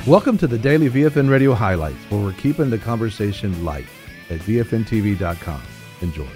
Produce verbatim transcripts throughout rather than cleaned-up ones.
Welcome to the Daily V F N Radio Highlights, where we're keeping the conversation light at V F N T V dot com. Enjoy.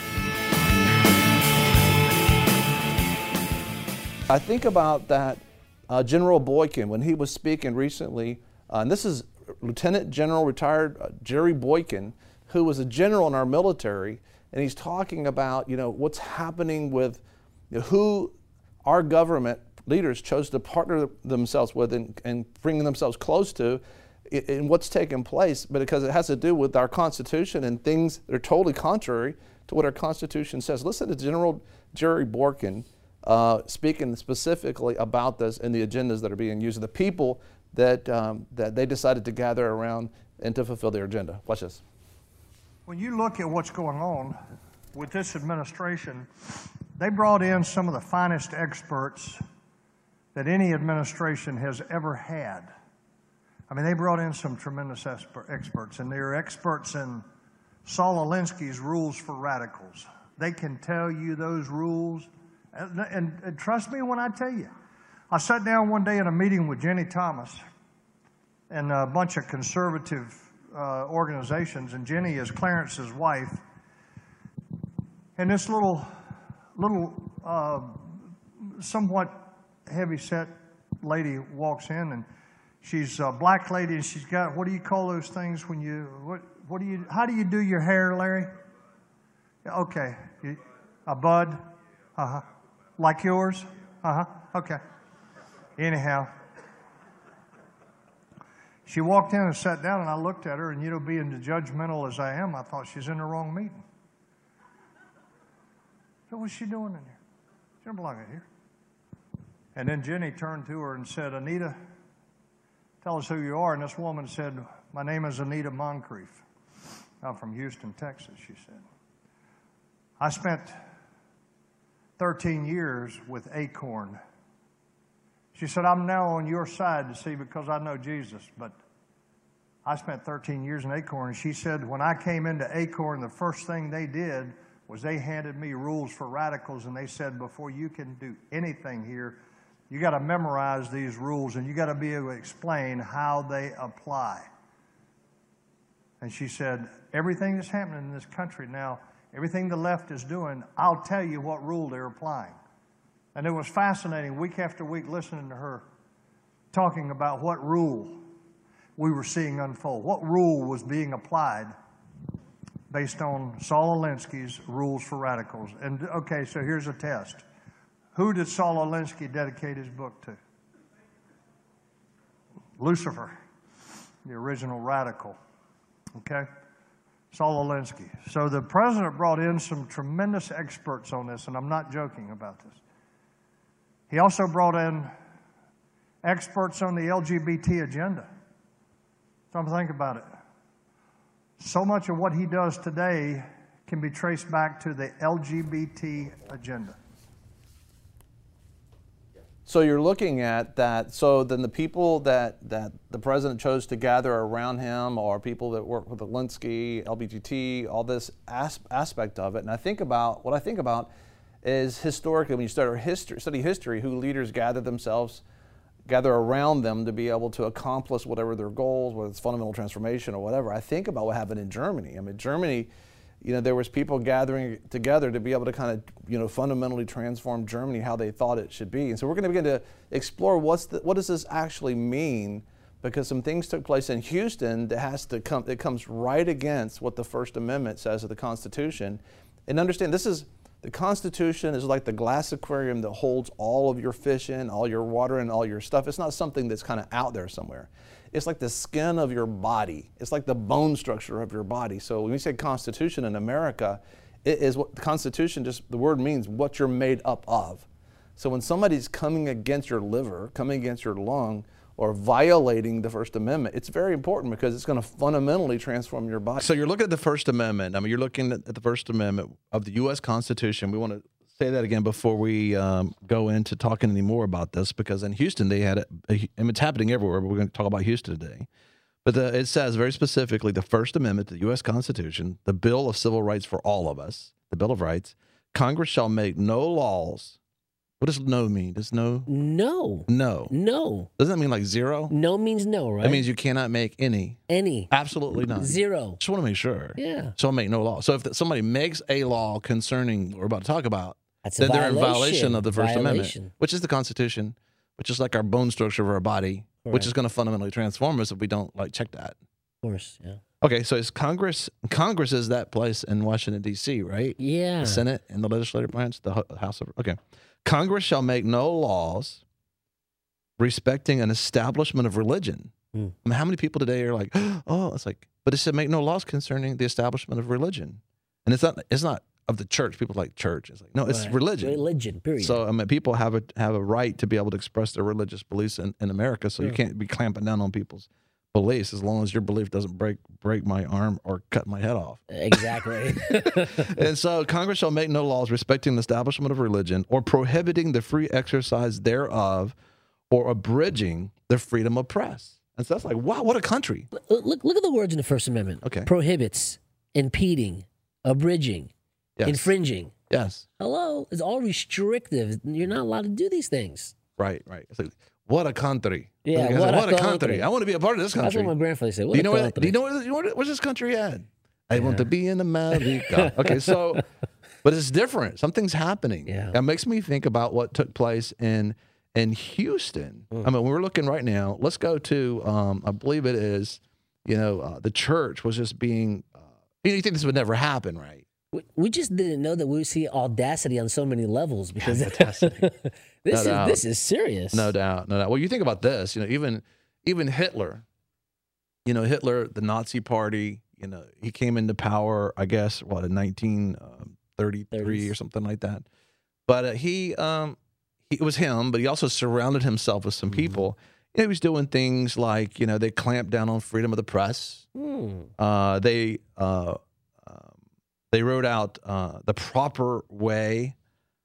I think about that uh, General Boykin when he was speaking recently, uh, and this is Lieutenant General retired uh, Jerry Boykin, who was a general in our military, and he's talking about, you know, what's happening with you know, who our government leaders chose to partner themselves with and, and bring themselves close to in what's taken place, but because it has to do with our Constitution and things that are totally contrary to what our Constitution says. Listen to General Jerry Boykin uh, speaking specifically about this and the agendas that are being used, the people that, um, that they decided to gather around and to fulfill their agenda. Watch this. When you look at what's going on with this administration, they brought in some of the finest experts that any administration has ever had. I mean, they brought in some tremendous experts, and they're experts in Saul Alinsky's rules for radicals. They can tell you those rules, and, and, and trust me when I tell you. I sat down one day in a meeting with Jenny Thomas and a bunch of conservative uh, organizations, and Jenny is Clarence's wife, and this little, little, uh, somewhat heavy-set lady walks in, and she's a black lady, and she's got, what do you call those things when you, what, what do you, how do you do your hair, Larry? Okay. You, a bud? Uh-huh. Like yours? Uh-huh. Okay. Anyhow, she walked in and sat down, and I looked at her, and, you know, being as judgmental as I am, I thought she's in the wrong meeting. So what's she doing in here? She don't belong in here. And then Jenny turned to her and said, Anita, tell us who you are. And this woman said, my name is Anita Moncrief. I'm from Houston, Texas, she said. I spent thirteen years with Acorn. She said, I'm now on your side to see because I know Jesus, but I spent thirteen years in Acorn. And she said, when I came into Acorn, the first thing they did was they handed me rules for radicals, and they said, before you can do anything here, you got to memorize these rules, and you got to be able to explain how they apply. And she said, everything that's happening in this country now, everything the left is doing, I'll tell you what rule they're applying. And it was fascinating, week after week, listening to her talking about what rule we were seeing unfold, what rule was being applied based on Saul Alinsky's rules for radicals. And, okay, so here's a test. Who did Saul Alinsky dedicate his book to? Lucifer, the original radical. Okay? Saul Alinsky. So the president brought in some tremendous experts on this, and I'm not joking about this. He also brought in experts on the L G B T agenda. So think about it. So much of what he does today can be traced back to the L G B T agenda. So you're looking at that, so then the people that, that the president chose to gather around him are people that work with Alinsky, L G B T, all this as, aspect of it. And I think about, what I think about is historically, when you study history, study history, who leaders gather themselves, gather around them to be able to accomplish whatever their goals, whether it's fundamental transformation or whatever. I think about what happened in Germany. I mean, Germany, you know, there was people gathering together to be able to kind of, you know, fundamentally transform Germany how they thought it should be. And so we're going to begin to explore what's the, what does this actually mean, because some things took place in Houston that has to come, it comes right against what the First Amendment says of the Constitution. And understand, this is, the Constitution is like the glass aquarium that holds all of your fish in, all your water and all your stuff. It's not something that's kind of out there somewhere. It's like the skin of your body. It's like the bone structure of your body. So when we say Constitution in America, it is what the Constitution, just the word means what you're made up of. So when somebody's coming against your liver, coming against your lung, or violating the First Amendment, it's very important because it's going to fundamentally transform your body. So you're looking at the First Amendment. I mean, you're looking at the First Amendment of the U S Constitution. We want to say that again before we um, go into talking any more about this, because in Houston they had it, and it's happening everywhere, but we're going to talk about Houston today. But the, it says very specifically the First Amendment to the U S Constitution, the Bill of Civil Rights for all of us, the Bill of Rights, Congress shall make no laws What does no mean? Does no? No. No. No. Doesn't that mean like zero? No means no, right? That means you cannot make any. Any. Absolutely none. Zero. Just want to make sure. Yeah. So make no law. So if somebody makes a law concerning what we're about to talk about, That's a then they're in violation. violation of the First Violation. Amendment, which is the Constitution, which is like our bone structure of our body, which Correct. is going to fundamentally transform us if we don't like check that. Of course, yeah. Okay, so it's Congress. Congress is that place in Washington D C, right? Yeah. The Senate and the legislative branch, the Ho- House of. Okay, Congress shall make no laws respecting an establishment of religion. Hmm. I mean, how many people today are like, oh, it's like, but it said make no laws concerning the establishment of religion, and it's not. It's not of the church. People like church. It's like no, it's Right. religion. Religion, period. So I mean, people have a have a right to be able to express their religious beliefs in, in America. So you Sure. can't be clamping down on people's beliefs as long as your belief doesn't break break my arm or cut my head off. Exactly. And so Congress shall make no laws respecting the establishment of religion or prohibiting the free exercise thereof or abridging the freedom of press. And so that's like, wow, what a country. look, look, look at the words in the First Amendment. Okay. Prohibits, impeding, abridging, Yes. infringing. Yes. Hello, it's all restrictive. You're not allowed to do these things. Right, right. It's like, what a country. Yeah, Like I what said, a what a country. country. I want to be a part of this That's country. what my grandfather said. What Do you a know where? country. Do you know where? You know where where's this country at? I want to be in America. Okay, so, but it's different. Something's happening. Yeah. That makes me think about what took place in in Houston. Mm. I mean, we're looking right now. Let's go to. Um, I believe it is. You know, uh, the church was just being. Uh, you know, you think this would never happen, right? We, we just didn't know that we would see audacity on so many levels because Audacity. this No is doubt. this is serious. No doubt, no doubt. Well, you think about this. You know, even even Hitler. You know, Hitler, the Nazi Party. You know, he came into power. I guess what in nineteen thirty-three thirties. or something like that. But uh, he, um, he, it was him. But he also surrounded himself with some Mm-hmm. people. You know, he was doing things like you know they clamped down on freedom of the press. Hmm. Uh, they uh, um, they wrote out uh, the proper way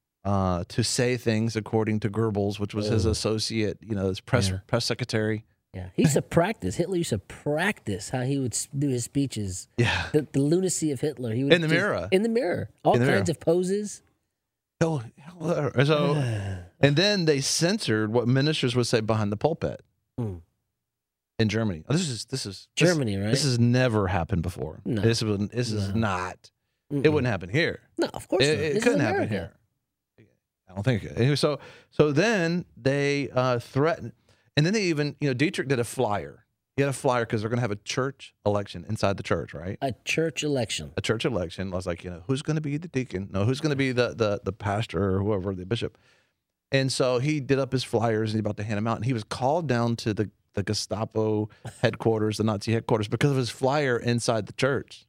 uh, to say things according to Goebbels, which was his Oh. associate, you know, his press Yeah. press secretary. Yeah, he used to practice. Hitler used to practice how he would s- do his speeches. Yeah. The, the lunacy of Hitler. He would In the just- mirror. In the mirror. All In the kinds mirror. of poses. Oh, so, and then they censored what ministers would say behind the pulpit Mm. in Germany. This is this is this- Germany, right? This has never happened before. No. This was this is No. not. Mm-mm. It wouldn't happen here. No, of course It, not. it This is couldn't happen America. here. I don't think. Anyway, so so then they uh, threatened, and then they even you know Dietrich did a flyer. He had a flyer because they're going to have a church election inside the church, right? A church election. A church election. I was like, you know, who's going to be the deacon? No, who's going to be the the the pastor or whoever, the bishop? And so he did up his flyers and he about to hand them out, and he was called down to the the Gestapo headquarters, the Nazi headquarters, because of his flyer inside the church.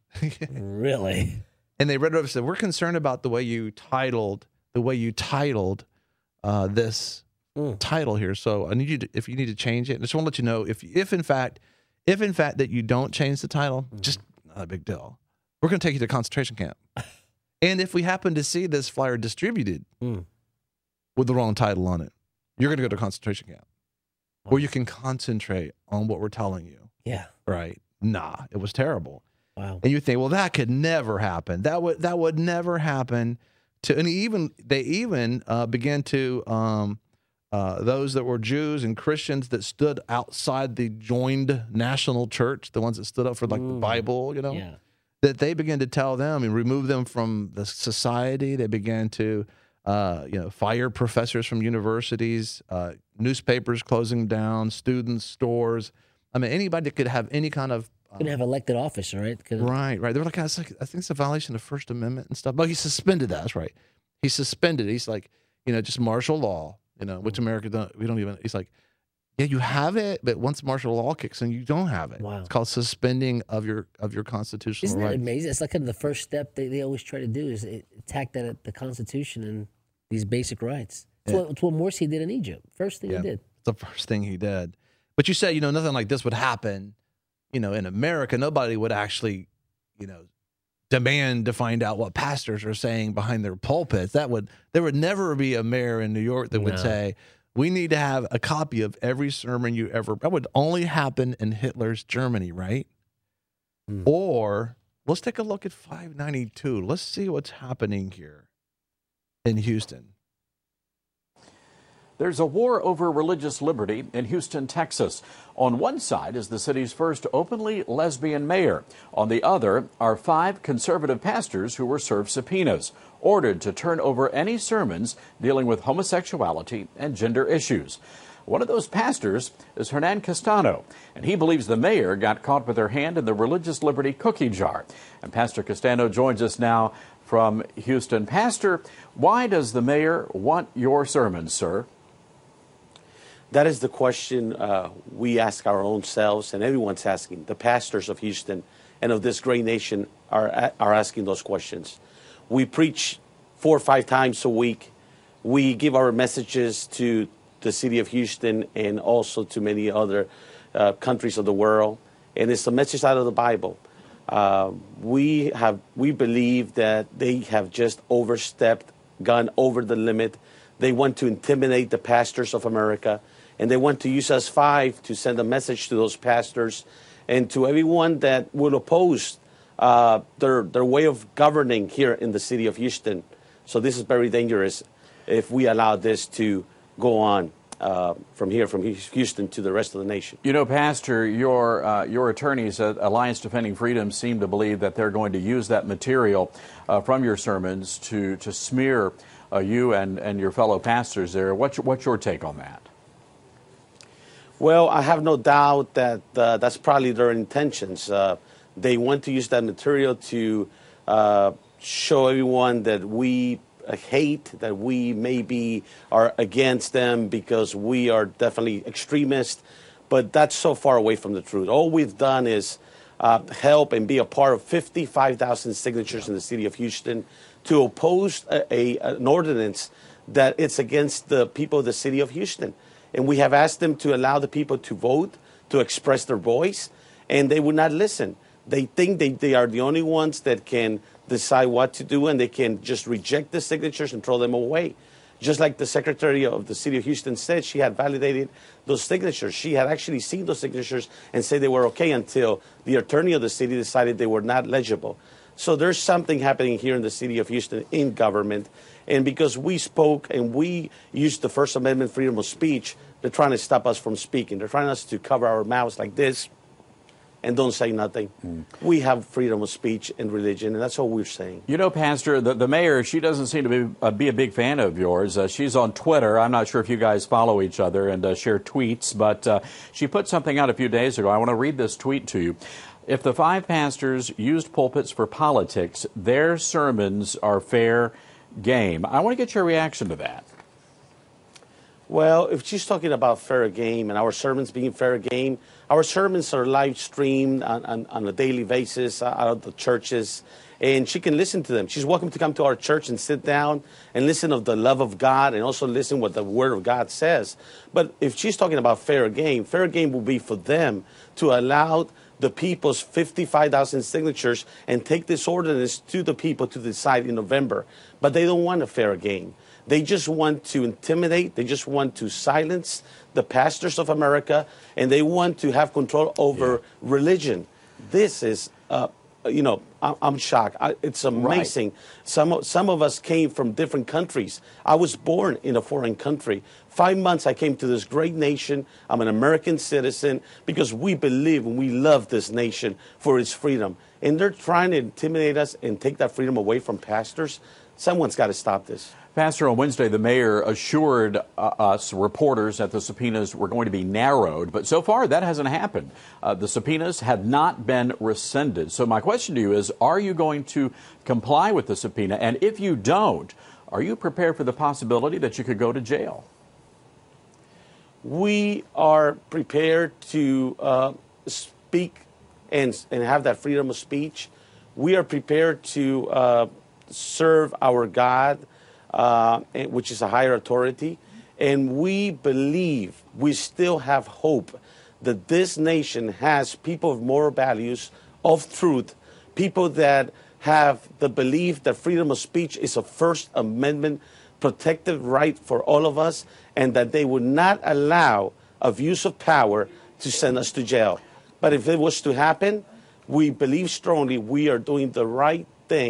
Really? And they read it over and said, we're concerned about the way you titled, the way you titled uh, this Mm. title here. So I need you to, if you need to change it, I just want to let you know if, if in fact, if in fact that you don't change the title, just not a big deal. We're going to take you to concentration camp. And if we happen to see this flyer distributed Mm. with the wrong title on it, you're going to go to concentration camp where you can concentrate on what we're telling you. Yeah. Right. Nah, it was terrible. Wow. And you think, well, that could never happen. That would that would never happen. To and even they even uh, began to um, uh, those that were Jews and Christians that stood outside the joined national church, the ones that stood up for like the Mm. Bible, you know, Yeah. that they began to tell them and remove them from the society. They began to uh, you know fire professors from universities, uh, newspapers closing down, students, stores. I mean, anybody that could have any kind of Gonna have elected office, right? 'Cause- Right, right. They were like, I, was like, I think it's a violation of First Amendment and stuff. But he suspended that. That's right. He suspended it. He's like, you know, just martial law, you know, which America don't, we don't even, he's like, yeah, you have it, but once martial law kicks in, you don't have it. Wow. It's called suspending of your of your constitutional Isn't that rights. amazing? It's like kind of the first step they, they always try to do is attack that at the Constitution and these basic rights. It's, Yeah. what, it's what Morsi did in Egypt. First thing Yeah. he did. It's the first thing he did. But you said, you know, nothing like this would happen, you know, in America. Nobody would actually, you know, demand to find out what pastors are saying behind their pulpits. That would, there would never be a mayor in New York that would No. say, we need to have a copy of every sermon you ever, that would only happen in Hitler's Germany, right? Hmm. Or let's take a look at five ninety-two. Let's see what's happening here in Houston. There's a war over religious liberty in Houston, Texas. On one side is the city's first openly lesbian mayor. On the other are five conservative pastors who were served subpoenas, ordered to turn over any sermons dealing with homosexuality and gender issues. One of those pastors is Hernan Castano, and he believes the mayor got caught with her hand in the religious liberty cookie jar. And Pastor Castano joins us now from Houston. Pastor, why does the mayor want your sermons, sir? That is the question uh, we ask our own selves, and everyone's asking. The pastors of Houston and of this great nation are, are asking those questions. We preach four or five times a week. We give our messages to the city of Houston and also to many other uh, countries of the world. And it's a message out of the Bible. Uh, we have we believe that they have just overstepped, gone over the limit. They want to intimidate the pastors of America. And they want to use us five to send a message to those pastors and to everyone that would oppose uh, their, their way of governing here in the city of Houston. So this is very dangerous if we allow this to go on uh, from here, from Houston to the rest of the nation. You know, Pastor, your, uh, your attorneys at Alliance Defending Freedom seem to believe that they're going to use that material uh, from your sermons to, to smear uh, you and, and your fellow pastors there. What's, what's your take on that? Well, I have no doubt that uh, that's probably their intentions. Uh, they want to use that material to uh, show everyone that we uh, hate, that we maybe are against them because we are definitely extremists. But that's so far away from the truth. All we've done is uh, help and be a part of fifty-five thousand signatures in the city of Houston to oppose a, a, an ordinance that it's against the people of the city of Houston. And we have asked them to allow the people to vote, to express their voice, and they would not listen. They think they, they are the only ones that can decide what to do, and they can just reject the signatures and throw them away. Just like the secretary of the city of Houston said, she had validated those signatures. She had actually seen those signatures and said they were okay until the attorney of the city decided they were not legible. So there's something happening here in the city of Houston in government. And because we spoke and we used the First Amendment freedom of speech, they're trying to stop us from speaking. They're trying us to cover our mouths like this and don't say nothing. Mm. We have freedom of speech and religion, and that's all we're saying. You know, Pastor, the, the mayor, she doesn't seem to be, uh, be a big fan of yours. Uh, she's on Twitter. I'm not sure if you guys follow each other and uh, share tweets, but uh, she put something out a few days ago. I want to read this tweet to you. If the five pastors used pulpits for politics, their sermons are fair game. I want to get your reaction to that. Well, if she's talking about fair game and our sermons being fair game, our sermons are live streamed on, on, on a daily basis out of the churches, and she can listen to them. She's welcome to come to our church and sit down and listen of the love of God and also listen what the Word of God says. But if she's talking about fair game, fair game will be for them to allow the people's fifty-five thousand signatures and take this ordinance to the people to decide in November. But they don't want a fair game. They just want to intimidate. They just want to silence the pastors of America, and they want to have control over yeah. religion. This is, uh, you know, I'm, I'm shocked. I, it's amazing. Right. Some, some of us came from different countries. I was born in a foreign country. Five months I came to this great nation. I'm an American citizen because we believe and we love this nation for its freedom. And they're trying to intimidate us and take that freedom away from pastors. Someone's got to stop this. Pastor, on Wednesday, the mayor assured uh, us, reporters, that the subpoenas were going to be narrowed. But so far, that hasn't happened. Uh, the subpoenas have not been rescinded. So my question to you is, are you going to comply with the subpoena? And if you don't, are you prepared for the possibility that you could go to jail? We are prepared to uh, speak and, and have that freedom of speech. We are prepared to uh, serve our God, uh, which is a higher authority. And we believe, we still have hope that this nation has people of moral values, of truth, people that have the belief that freedom of speech is a First Amendment protected right for all of us, and that they would not allow abuse of power to send us to jail. But if it was to happen, we believe strongly we are doing the right thing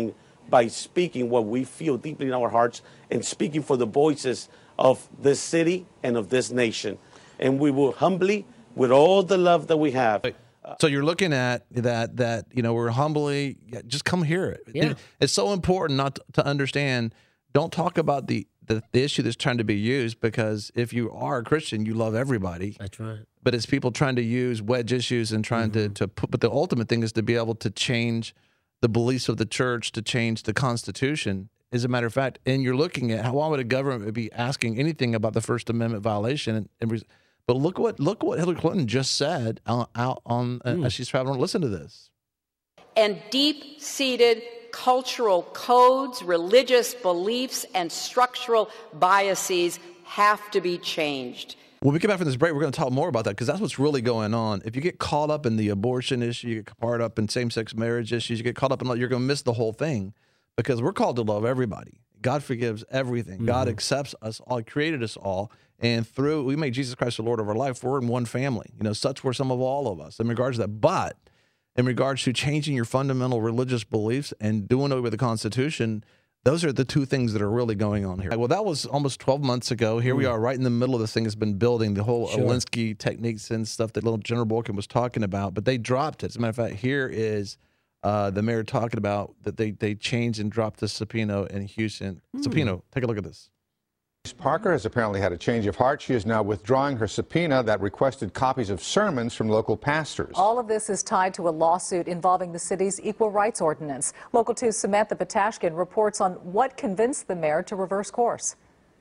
by speaking what we feel deeply in our hearts and speaking for the voices of this city and of this nation. And we will humbly, with all the love that we have. So you're looking at that, that, you know, we're humbly, yeah, just come hear it. Yeah. It- It's so important not to, to understand, don't talk about the, the, the issue that's trying to be used, because if you are a Christian, you love everybody. That's right. But it's people trying to use wedge issues and trying Mm-hmm. to, to put, but the ultimate thing is to be able to change the beliefs of the church, to change the Constitution. As a matter of fact, and you're looking at how, why would a government be asking anything about the First Amendment violation? And, and res- but look what look what Hillary Clinton just said out, out on uh, Mm. as she's traveling. Listen to this. And deep-seated cultural codes, religious beliefs, and structural biases have to be changed. When we get back from this break, we're going to talk more about that, because that's what's really going on. If you get caught up in the abortion issue, you get caught up in same-sex marriage issues, you get caught up in, you're going to miss the whole thing, because we're called to love everybody. God forgives everything. Mm-hmm. God accepts us all, created us all, and through we make Jesus Christ the Lord of our life. We're in one family. You know, such were some of all of us in regards to that. But in regards to changing your fundamental religious beliefs and doing away with the Constitution, those are the two things that are really going on here. Well, that was almost twelve months ago. Here mm. we are right in the middle of this thing that's been building, the whole sure. Alinsky techniques and stuff that little General Boykin was talking about, but they dropped it. As a matter of fact, here is uh, the mayor talking about that they, they changed and dropped the subpoena in Houston. Mm. Subpoena, take a look at this. Parker has apparently had a change of heart. She is now withdrawing her subpoena that requested copies of sermons from local pastors. All of this is tied to a lawsuit involving the city's equal rights ordinance. Local two's Samantha Patashkin reports on what convinced the mayor to reverse course.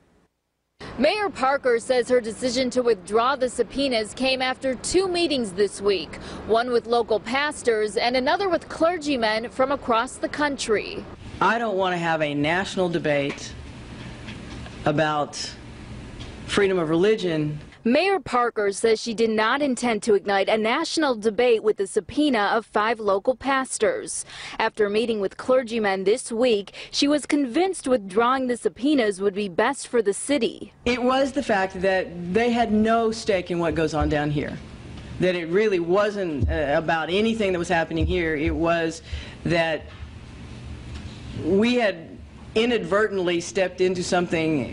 Mayor Parker says her decision to withdraw the subpoenas came after two meetings this week, one with local pastors and another with clergymen from across the country. I don't want to have a national debate about freedom of religion. Mayor Parker says she did not intend to ignite a national debate with the subpoena of five local pastors. After meeting with clergymen this week, she was convinced withdrawing the subpoenas would be best for the city. It was the fact that they had no stake in what goes on down here, that it really wasn't uh, about anything that was happening here. It was that we had inadvertently stepped into something,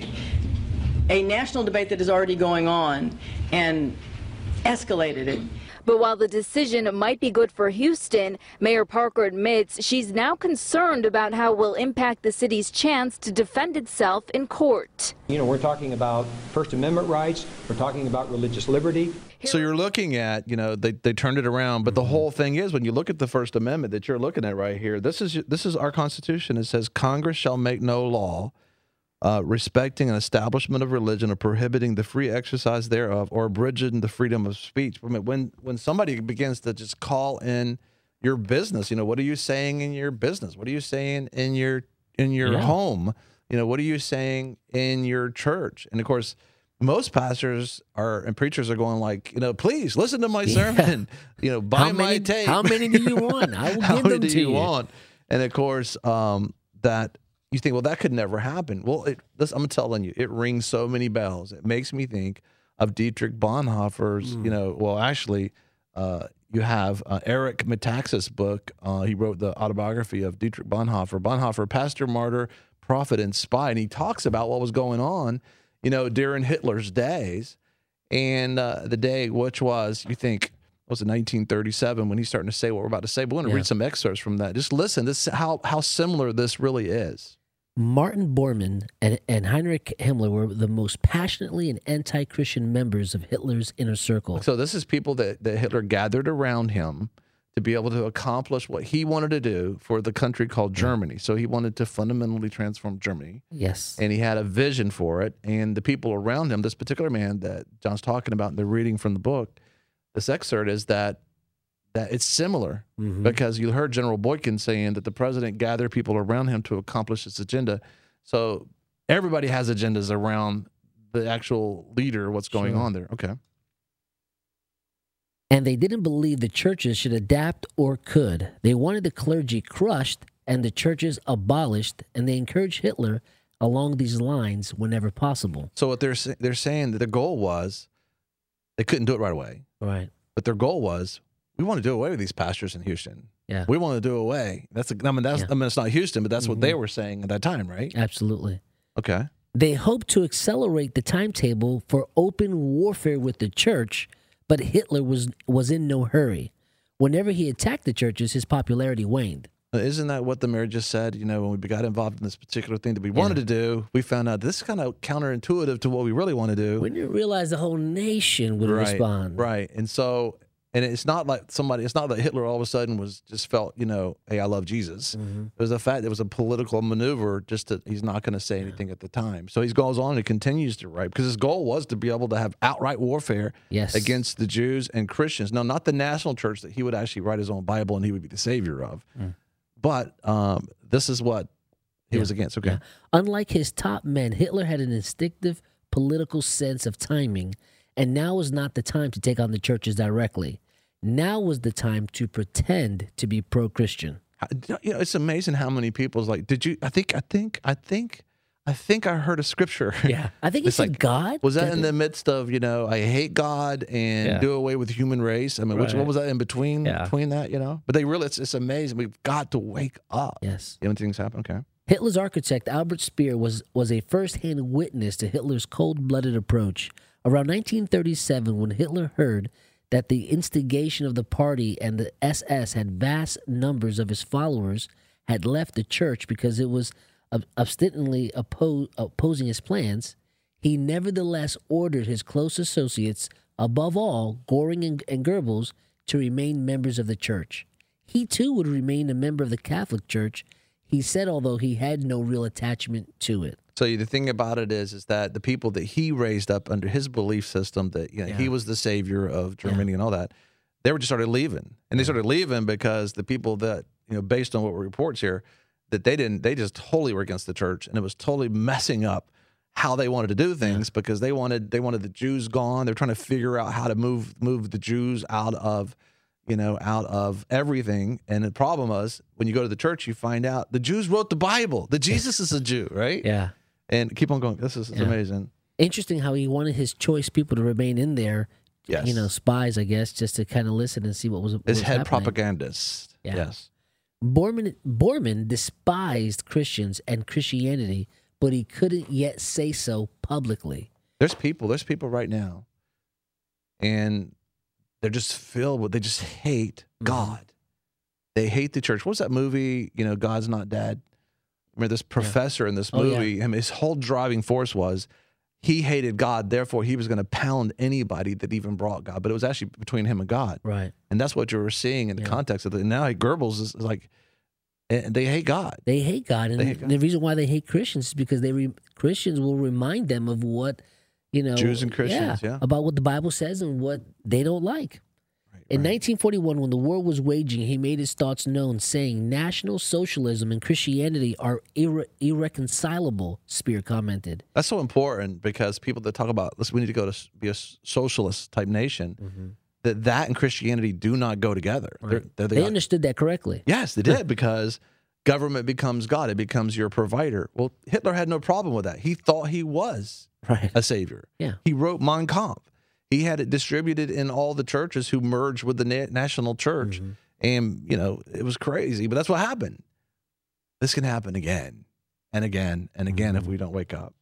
a national debate that is already going on, and escalated it. But while the decision might be good for Houston, Mayor Parker admits she's now concerned about how it will impact the city's chance to defend itself in court. You know, we're talking about First Amendment rights, we're talking about religious liberty. So you're looking at, you know, they, they turned it around, but the whole thing is, when you look at the First Amendment that you're looking at right here, this is this is our Constitution. It says Congress shall make no law uh, respecting an establishment of religion or prohibiting the free exercise thereof or abridging the freedom of speech. I mean, when when somebody begins to just call in your business, you know, what are you saying in your business? What are you saying in your in your yeah. home? You know, what are you saying in your church? And of course, most pastors are and preachers are going like, you know, please listen to my sermon. Yeah. You know, buy how my many, tape. How many do you want? I will how give many them do to you you. want? And of course, um, that you think, well, that could never happen. Well, it, this, I'm telling you, it rings so many bells. It makes me think of Dietrich Bonhoeffer's. Mm. You know, well, actually, uh, you have uh, Eric Metaxas' book. Uh, he wrote the autobiography of Dietrich Bonhoeffer. Bonhoeffer, pastor, martyr, prophet, and spy, and he talks about what was going on, you know, during Hitler's days, and uh, the day which was, you think, was it nineteen thirty-seven when he's starting to say what we're about to say. But we're going to Yeah. read some excerpts from that. Just listen. This is how how similar this really is. Martin Bormann and, and Heinrich Himmler were the most passionately and anti-Christian members of Hitler's inner circle. So this is people that, that Hitler gathered around him to be able to accomplish what he wanted to do for the country called Germany. So he wanted to fundamentally transform Germany. Yes. And he had a vision for it. And the people around him, this particular man that John's talking about in the reading from the book, this excerpt is that that it's similar mm-hmm. because you heard General Boykin saying that the president gathered people around him to accomplish his agenda. So everybody has agendas around the actual leader, what's going Sure. on there. Okay. And they didn't believe the churches should adapt or could. They wanted the clergy crushed and the churches abolished, and they encouraged Hitler along these lines whenever possible. So what they're they're saying that the goal was, they couldn't do it right away. Right. But their goal was, we want to do away with these pastors in Houston. Yeah. We want to do away. That's a, I mean, that's, Yeah. I mean, it's not Houston, but that's Mm-hmm. what they were saying at that time, right? Absolutely. Okay. They hoped to accelerate the timetable for open warfare with the church, but Hitler was was in no hurry. Whenever he attacked the churches, his popularity waned. Isn't that what the mayor just said? You know, when we got involved in this particular thing that we wanted to do, we found out this is kind of counterintuitive to what we really want to do. When you realize the whole nation would right, respond. Right. And so, and it's not like somebody, it's not that Hitler all of a sudden was just felt, you know, hey, I love Jesus. Mm-hmm. It was the fact that it was a political maneuver just that he's not going to say anything at the time. So he goes on and continues to write because his goal was to be able to have outright warfare Yes. against the Jews and Christians. No, not the national church that he would actually write his own Bible and he would be the savior of. Mm. But um, this is what he Yeah. was against. Okay. Yeah. Unlike his top men, Hitler had an instinctive political sense of timing, and now was not the time to take on the churches directly. Now was the time to pretend to be pro-Christian. You know, it's amazing how many people's like, did you, I think, I think, I think, I think I heard a scripture. Yeah. I think he It's said like, God. Was that in the midst of, you know, I hate God and Yeah. do away with the human race? I mean, which, Right. what was that in between, Yeah. between that, you know? But they really, it's, it's amazing. We've got to wake up. Yes. You know, when things happen. Okay. Hitler's architect, Albert Speer, was, was a first-hand witness to Hitler's cold-blooded approach. Around nineteen thirty-seven, when Hitler heard that the instigation of the party and the S S had vast numbers of his followers had left the church because it was ob- obstinately oppo- opposing his plans, he nevertheless ordered his close associates, above all Goring and, and Goebbels, to remain members of the church. He too would remain a member of the Catholic Church, he said, although he had no real attachment to it. So the thing about it is, is that the people that he raised up under his belief system, that you know, Yeah. he was the savior of Germany and all that, they were just started leaving, and they started leaving because the people that you know, based on what reports here, that they didn't, they just totally were against the church, and it was totally messing up how they wanted to do things because they wanted they wanted the Jews gone. They're trying to figure out how to move move the Jews out of, you know, out of everything. And the problem was when you go to the church, you find out the Jews wrote the Bible. The Jesus is a Jew, right? Yeah. And keep on going. This is Yeah. amazing. Interesting how he wanted his choice people to remain in there. Yes. You know, spies, I guess, just to kind of listen and see what was. What His was head happening. propagandist. Yeah. Yes. Bormann, Bormann despised Christians and Christianity, but he couldn't yet say so publicly. There's people, there's people right now, and they're just filled with, they just hate God. They hate the church. What was that movie, you know, God's Not Dead? Remember this professor in this Oh, yeah. movie, I mean, his whole driving force was he hated God, therefore he was going to pound anybody that even brought God. But it was actually between him and God. Right. And that's what you were seeing in the Yeah. context of it. And now Goebbels is, is like, and they hate God. They hate God, and They hate God. the reason why they hate Christians is because they re- Christians will remind them of what you know Jews and Christians, yeah. about what the Bible says and what they don't like. In nineteen forty-one, when the war was waging, he made his thoughts known, saying, "National Socialism and Christianity are irre- irreconcilable." Speer commented. That's so important because people that talk about, listen, we need to go to s- be a s- socialist type nation, that that and Christianity do not go together. They're, they're the They op- understood that correctly. Yes, they did, because government becomes God. It becomes your provider. Well, Hitler had no problem with that. He thought he was Right. a savior. Yeah. He wrote Mein Kampf. He had it distributed in all the churches who merged with the na- national church. And, you know, it was crazy, but that's what happened. This can happen again and again and again if we don't wake up.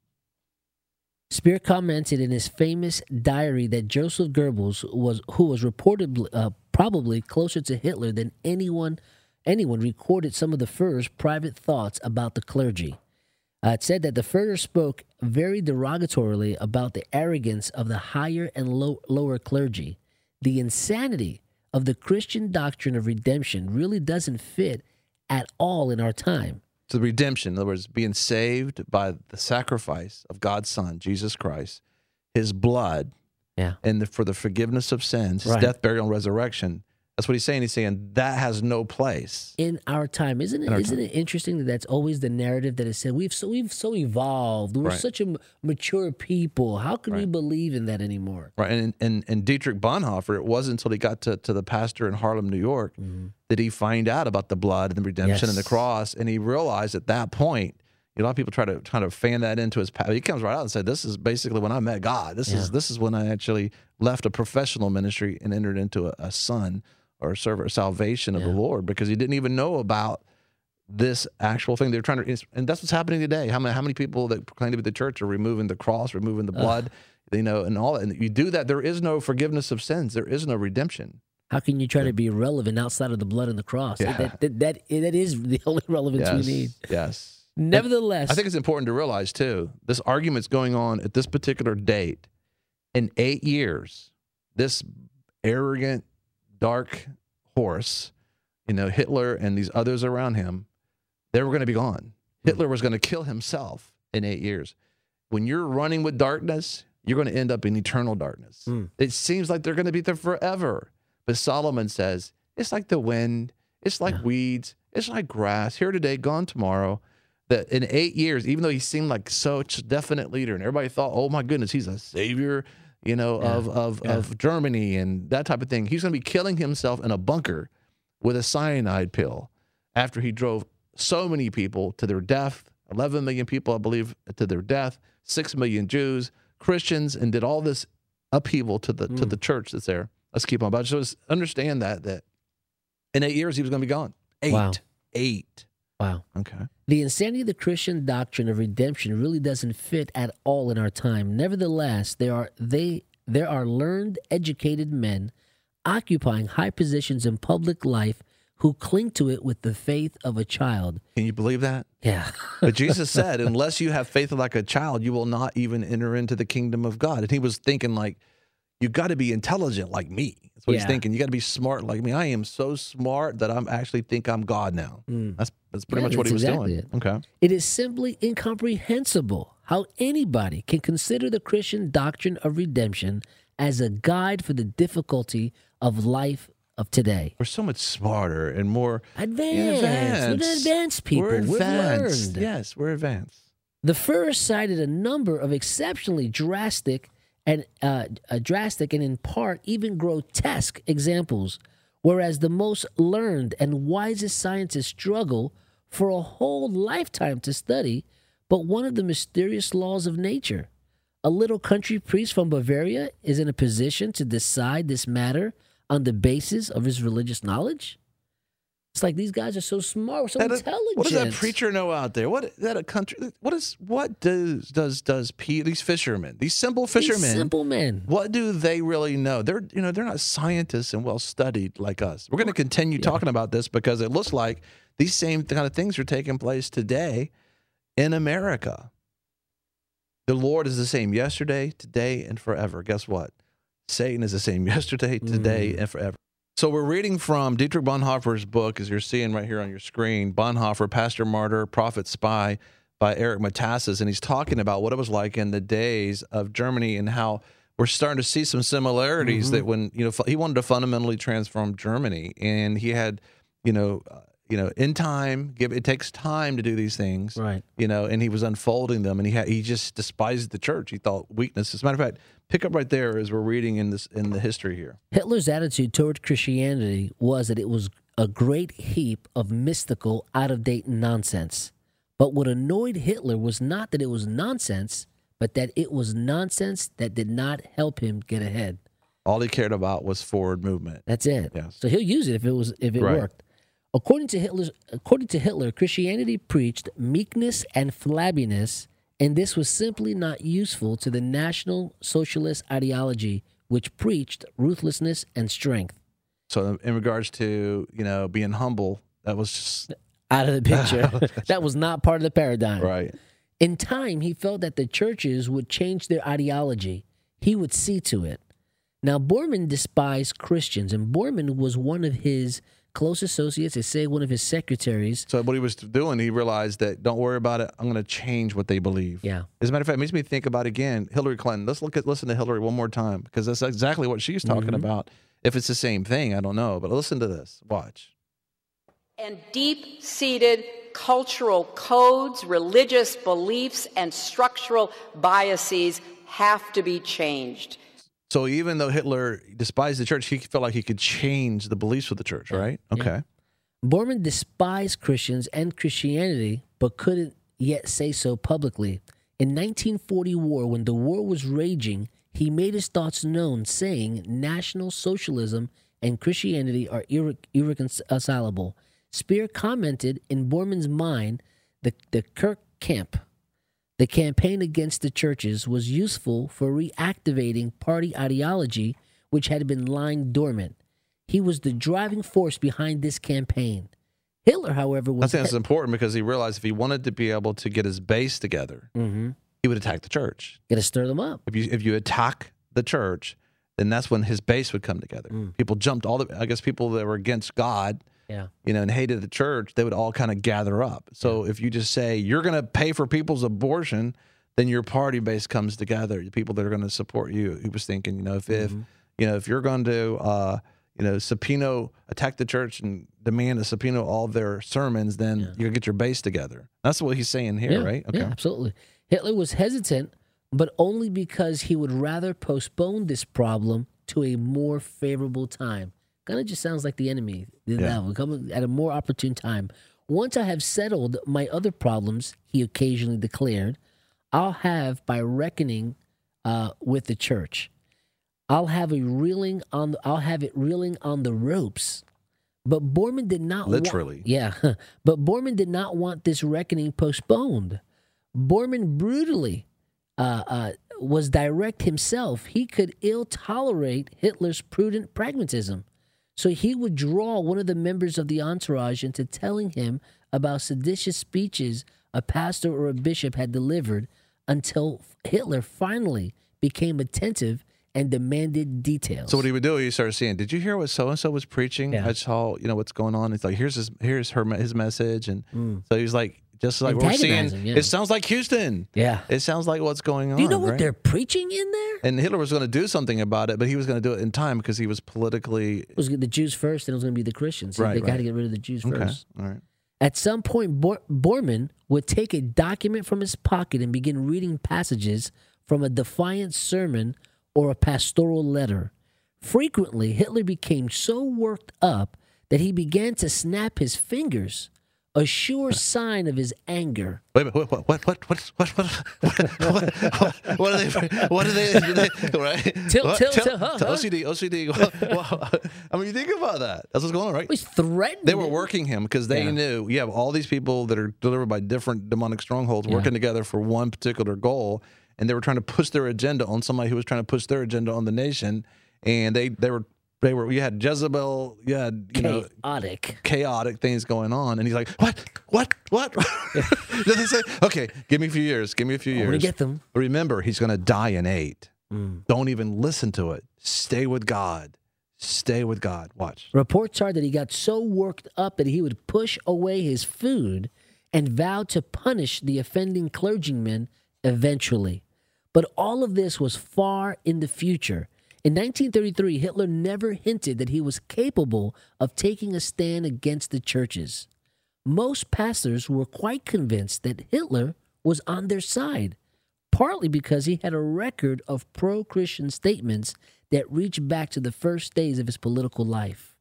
Speer commented in his famous diary that Joseph Goebbels was, who was reportedly uh, probably closer to Hitler than anyone, anyone recorded some of the Führer's private thoughts about the clergy. Uh, it said that the Führer spoke very derogatorily about the arrogance of the higher and low, lower clergy. The insanity of the Christian doctrine of redemption really doesn't fit at all in our time. So the redemption, in other words, being saved by the sacrifice of God's Son, Jesus Christ, his blood, Yeah. and the, for the forgiveness of sins, his Right. death, burial, and resurrection. That's what he's saying. He's saying that has no place. In our time, isn't it? In our Isn't it interesting that that's always the narrative that is said? We've so we've so evolved. We're Right. such a m- mature people. How can we Right. believe in that anymore? Right. And, and, and Dietrich Bonhoeffer, it wasn't until he got to, to the pastor in Harlem, New York, that he find out about the blood and the redemption and the Yes. cross. And he realized at that point, you know, a lot of people try to try to fan that into his past. He comes right out and said, "This is basically when I met God. This Yeah. is this is when I actually left a professional ministry and entered into a, a son or serve or salvation of Yeah. the Lord because he didn't even know about this actual thing. They're trying to, and that's what's happening today. How many, how many people that proclaim to be the church are removing the cross, removing the blood, you know, and all that. And you do that, there is no forgiveness of sins. There is no redemption. How can you try to be relevant outside of the blood and the cross? Yeah. That, that, that, that is the only relevance Yes. we need. Yes. Nevertheless, I think it's important to realize too, this argument's going on at this particular date. In eight years, this arrogant, dark horse, you know, Hitler and these others around him, they were going to be gone. Hitler was going to kill himself in eight years. When you're running with darkness, you're going to end up in eternal darkness. Mm. It seems like they're going to be there forever. But Solomon says, it's like the wind. It's like Yeah. weeds. It's like grass. Here today, gone tomorrow. That in eight years, even though he seemed like such a definite leader and everybody thought, oh my goodness, he's a savior, you know, Yeah. of, of, Yeah. of Germany and that type of thing. He's going to be killing himself in a bunker with a cyanide pill after he drove so many people to their death, eleven million people, I believe, to their death, six million Jews, Christians, and did all this upheaval to the, to Mm. the church that's there. Let's keep on. But just understand that, that in eight years, he was going to be gone. Eight. Wow. Eight. wow. Okay. The insanity of the Christian doctrine of redemption really doesn't fit at all in our time. Nevertheless, there are they there are learned, educated men occupying high positions in public life who cling to it with the faith of a child. Can you believe that? Yeah. But Jesus said, unless you have faith like a child, you will not even enter into the kingdom of God. And he was thinking like, you got to be intelligent like me. That's what he's Yeah. thinking. You got to be smart like me. I am so smart that I'm actually think I'm God now. Mm. That's that's pretty Yeah, much what that's he was exactly doing. it. Okay. It is simply incomprehensible how anybody can consider the Christian doctrine of redemption as a guide for the difficulty of life of today. We're so much smarter and more Advanced. advanced. We're advanced people. We're We've advanced. learned. Yes, we're advanced. The first cited a number of exceptionally drastic and uh, uh, drastic and in part even grotesque examples, whereas the most learned and wisest scientists struggle for a whole lifetime to study but one of the mysterious laws of nature. A little country priest from Bavaria is in a position to decide this matter on the basis of his religious knowledge? It's like these guys are so smart, so That a- intelligent. what does that preacher know out there? What that a country? What is what does does does P, these fishermen, these simple These fishermen, simple men. What do they really know? They're you know they're not scientists and well studied like us. We're going to continue talking about this because it looks like these same kind of things are taking place today in America. The Lord is the same yesterday, today, and forever. Guess what? Satan is the same yesterday, today, Mm. and forever. So we're reading from Dietrich Bonhoeffer's book, as you're seeing right here on your screen, Bonhoeffer, Pastor Martyr, Prophet Spy, by Eric Metaxas, and he's talking about what it was like in the days of Germany and how we're starting to see some similarities Mm-hmm. that when, you know, fu- he wanted to fundamentally transform Germany, and he had, you know, uh, you know, in time, give it takes time to do these things, Right. you know, and he was unfolding them, and he had, he just despised the church. He thought weakness. As a matter of fact, pick up right there as we're reading in this in the history here. Hitler's attitude toward Christianity was that it was a great heap of mystical, out-of-date nonsense. But what annoyed Hitler was not that it was nonsense, but that it was nonsense that did not help him get ahead. All he cared about was forward movement. That's it. Yes. So he'll use it if it was if it Right. worked. According to Hitler's according to Hitler, Christianity preached meekness and flabbiness, and this was simply not useful to the National Socialist ideology, which preached ruthlessness and strength. So in regards to, you know, being humble, that was just Out of the picture. That was not part of the paradigm. right. In time, he felt that the churches would change their ideology. He would see to it. Now, Bormann despised Christians, and Bormann was one of his close associates, they say one of his secretaries. So what he was doing, he realized that don't worry about it. I'm going to change what they believe. Yeah. As a matter of fact, it makes me think about again Hillary Clinton. Let's look at listen to Hillary one more time because that's exactly what she's talking Mhm. about. If it's the same thing, I don't know, but listen to this. Watch. And deep-seated cultural codes, religious beliefs, and structural biases have to be changed. So even though Hitler despised the church, he felt like he could change the beliefs of the church, right? Okay. Bormann despised Christians and Christianity, but couldn't yet say so publicly. In nineteen forty war, when the war was raging, he made his thoughts known, saying National Socialism and Christianity are irre- irreconcilable. Speer commented, in Borman's mind, the, the Kirk camp, the campaign against the churches, was useful for reactivating party ideology, which had been lying dormant. He was the driving force behind this campaign. Hitler, however, was... I think it's important because he realized if he wanted to be able to get his base together, mm-hmm. he would attack the church. Got to stir them up. If you if you attack the church, then that's when his base would come together. Mm. People jumped all the... I guess people that were against God, yeah, you know, and hated the church, they would all kind of gather up. So yeah. if you just say, you're going to pay for people's abortion, then your party base comes together. The people that are going to support you. He was thinking, you know, if, mm-hmm. if you know, if you're going to... Uh, you know, subpoena, attack the church and demand a subpoena all their sermons, then yeah. you get your base together. That's what he's saying here, yeah, right? Okay. Yeah, absolutely. Hitler was hesitant, but only because he would rather postpone this problem to a more favorable time. Kind of just sounds like the enemy. Yeah. That would come at a more opportune time. Once I have settled my other problems, he occasionally declared, I'll have by reckoning uh, with the church. I'll have a reeling on. I'll have it reeling on the ropes, but Bormann did not literally. Wa- yeah, but Bormann did not want this reckoning postponed. Bormann brutally uh, uh, was direct himself. He could ill tolerate Hitler's prudent pragmatism, so he would draw one of the members of the entourage into telling him about seditious speeches a pastor or a bishop had delivered, until Hitler finally became attentive and demanded details. So what he would do, he started saying, "Did you hear what so and so was preaching? Yeah. I saw, you know, what's going on." He's like, "Here's his, here's her, his message," and mm. so he's like, just like we're seeing, him, yeah. it sounds like Houston. Yeah, it sounds like what's going on. Do you know what right? they're preaching in there? And Hitler was going to do something about it, but he was going to do it in time because he was politically. It was the Jews first, and it was going to be the Christians. So right, they right. got to get rid of the Jews okay. first. All right. At some point, Bor- Bormann would take a document from his pocket and begin reading passages from a defiant sermon or a pastoral letter. Frequently, Hitler became so worked up that he began to snap his fingers, a sure sign of his anger. Wait a minute, what, what, what, what, what, what, what, what, what are they, what are they, right? Tilt, what? tilt, tilt, tilt, huh, huh? O C D, O C D. Well, I mean, you think about that. That's what's going on, right? He's threatening. They were working him because they yeah. knew you have all these people that are delivered by different demonic strongholds yeah. working together for one particular goal, and they were trying to push their agenda on somebody who was trying to push their agenda on the nation, and they, they were They were. You had Jezebel. You had you chaotic, know, chaotic things going on, and he's like, "What? What? What?" Then they say, "Okay, give me a few years. Give me a few years. I'm gonna get them." But remember, he's going to die in eight. Mm. Don't even listen to it. Stay with God. Stay with God. Watch. Reports are that he got so worked up that he would push away his food and vowed to punish the offending clergymen eventually. But all of this was far in the future. In nineteen thirty-three, Hitler never hinted that he was capable of taking a stand against the churches. Most pastors were quite convinced that Hitler was on their side, partly because he had a record of pro-Christian statements that reached back to the first days of his political life.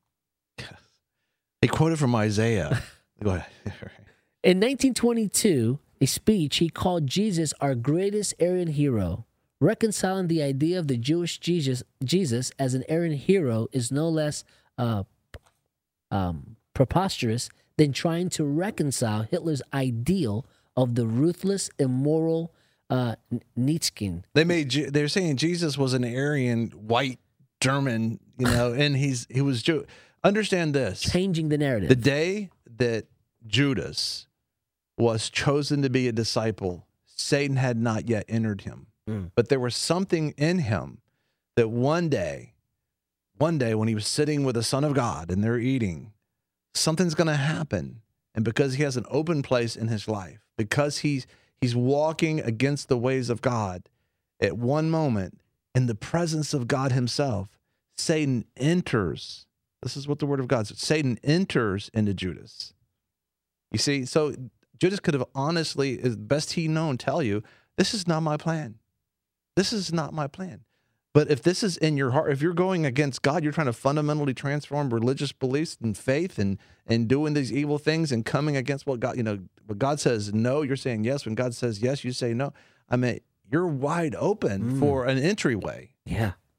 He quoted from Isaiah. Go ahead. In nineteen twenty-two, a speech he called Jesus our greatest Aryan hero. Reconciling the idea of the Jewish Jesus, Jesus as an Aryan hero is no less uh, um, preposterous than trying to reconcile Hitler's ideal of the ruthless, immoral uh, Nietzsche. They made. They're saying Jesus was an Aryan, white German, you know, and he's he was Jew. Understand this: changing the narrative. The day that Judas was chosen to be a disciple, Satan had not yet entered him. Mm. But there was something in him that one day, one day when he was sitting with the Son of God and they're eating, something's going to happen. And because he has an open place in his life, because he's he's walking against the ways of God, at one moment, in the presence of God himself, Satan enters. This is what the word of God says. Satan enters into Judas. You see, so Judas could have honestly, as best he known, tell you, this is not my plan. This is not my plan. But if this is in your heart, if you're going against God, you're trying to fundamentally transform religious beliefs and faith and and doing these evil things and coming against what God, you know, what God says no, you're saying yes. When God says yes, you say no. I mean, you're wide open mm. for an entryway. Yeah.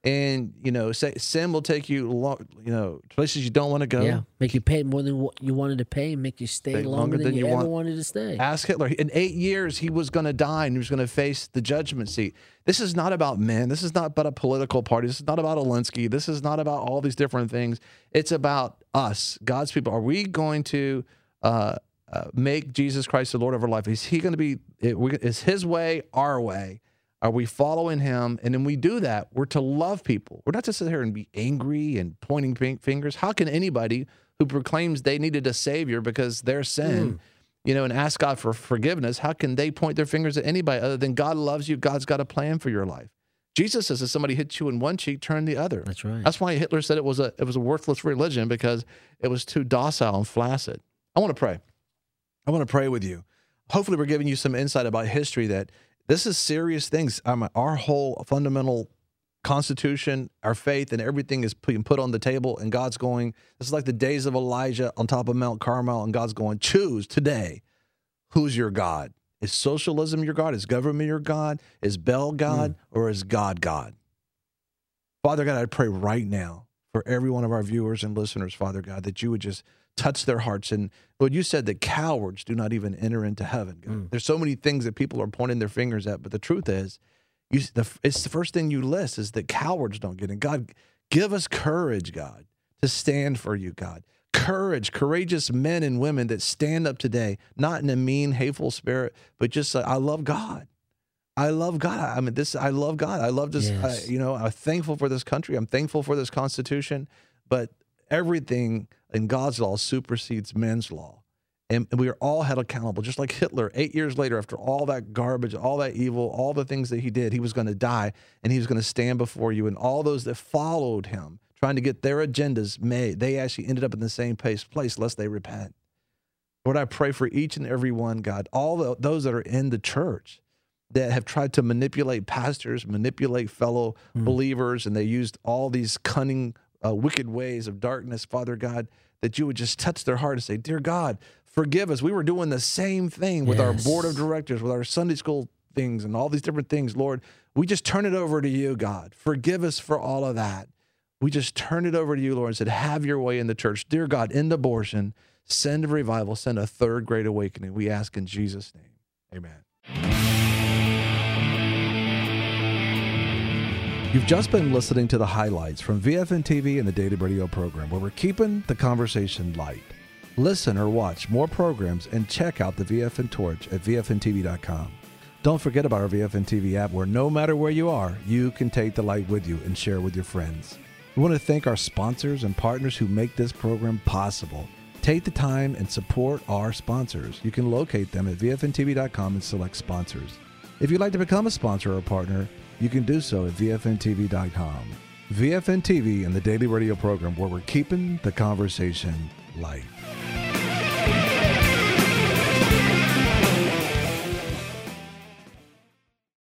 And, you know, say, sin will take you, long, you know, places you don't want to go. Yeah, make you pay more than what you wanted to pay, make you stay, Stay longer, longer than, than you, you ever want. wanted to stay. Ask Hitler. In eight years, he was going to die and he was going to face the judgment seat. This is not about men. This is not about a political party. This is not about Alinsky. This is not about all these different things. It's about us, God's people. Are we going to uh, uh, make Jesus Christ the Lord of our life? Is he going to be, is his way our way? Are we following him? And when we do that, we're to love people. We're not to sit here and be angry and pointing fingers. How can anybody who proclaims they needed a savior because their sin, mm. you know, and ask God for forgiveness, how can they point their fingers at anybody other than God loves you? God's got a plan for your life. Jesus says if somebody hits you in one cheek, turn the other. That's right. That's why Hitler said it was a it was a worthless religion, because it was too docile and flaccid. I want to pray. I want to pray with you. Hopefully we're giving you some insight about history, that this is serious things. Um, our whole fundamental constitution, our faith, and everything is being put on the table, and God's going, this is like the days of Elijah on top of Mount Carmel, and God's going, choose today who's your God. Is socialism your God? Is government your God? Is Bel God? Mm. Or is God God? Father God, I pray right now for every one of our viewers and listeners, Father God, that you would just touch their hearts. And Lord, you said that cowards do not even enter into heaven. God. Mm. There's so many things that people are pointing their fingers at, but the truth is, you, the, it's the first thing you list is that cowards don't get in. God, give us courage, God, to stand for you, God. Courage, courageous men and women that stand up today, not in a mean, hateful spirit, but just, uh, I love God. I love God. I mean, this, I love God. I love this, yes. uh, you know, I'm thankful for this country. I'm thankful for this Constitution, but everything in God's law supersedes men's law. And, and we are all held accountable, just like Hitler. Eight years later, after all that garbage, all that evil, all the things that he did, he was going to die, and he was going to stand before you. And all those that followed him, trying to get their agendas made, they actually ended up in the same place, place lest they repent. Lord, I pray for each and every one, God, all the, those that are in the church that have tried to manipulate pastors, manipulate fellow mm. believers, and they used all these cunning, uh, wicked ways of darkness, Father God, that you would just touch their heart and say, dear God, forgive us. We were doing the same thing with yes. our board of directors, with our Sunday school things and all these different things. Lord, we just turn it over to you, God. Forgive us for all of that. We just turn it over to you, Lord, and said, have your way in the church. Dear God, end abortion, send a revival, send a third great awakening. We ask in Jesus' name. Amen. You've just been listening to the highlights from V F N T V and the Daily Radio program, where we're keeping the conversation light. Listen or watch more programs and check out the V F N Torch at V F N T V dot com. Don't forget about our V F N T V app, where no matter where you are, you can take the light with you and share with your friends. We want to thank our sponsors and partners who make this program possible. Take the time and support our sponsors. You can locate them at V F N T V dot com and select sponsors. If you'd like to become a sponsor or partner, you can do so at V F N T V dot com. V F N T V and the Daily Radio program, where we're keeping the conversation light.